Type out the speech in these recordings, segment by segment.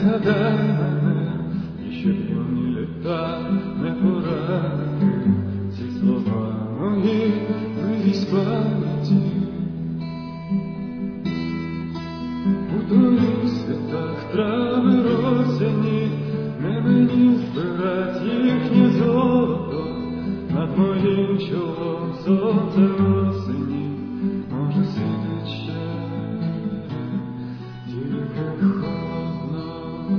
згадай мене, і щоб юні літа не поранити, ці слова мої вивіз пам'яті. У твоїх святах трави росяні, не мені збирать їхнє золото, над моїм чолом сонце осені може світить ще, тільки холодно.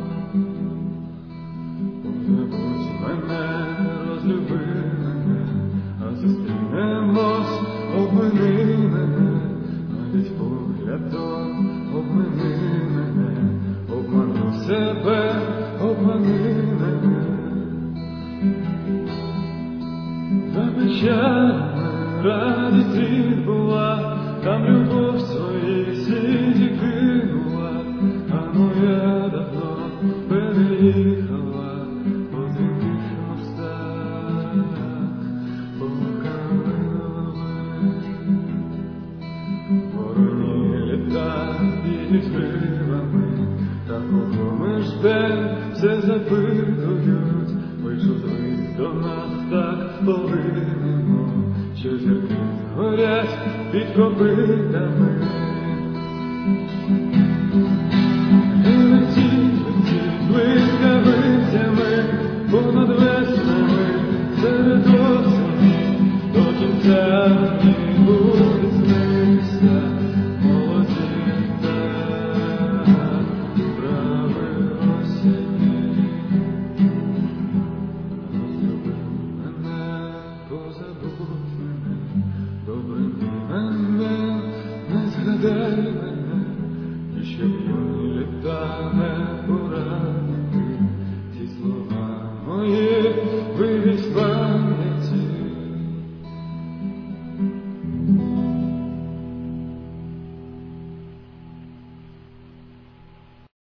Позабудь мене, розлюби мене, а зустрінемось, обмини мене, навіть поглядом обмини мене, обману себе, обмани мене. Та печальна радість була, там любов своїй світі кинула, а моя давно переїхала по диких мостах, по калинових. Вороні літа їдуть кривами, та кого ми ждем, все запитують. Вийшов звик до нас, так повинно, що зірки горять під копитами. І летіть блискавицями понад веснами, серед осені до кінця днів.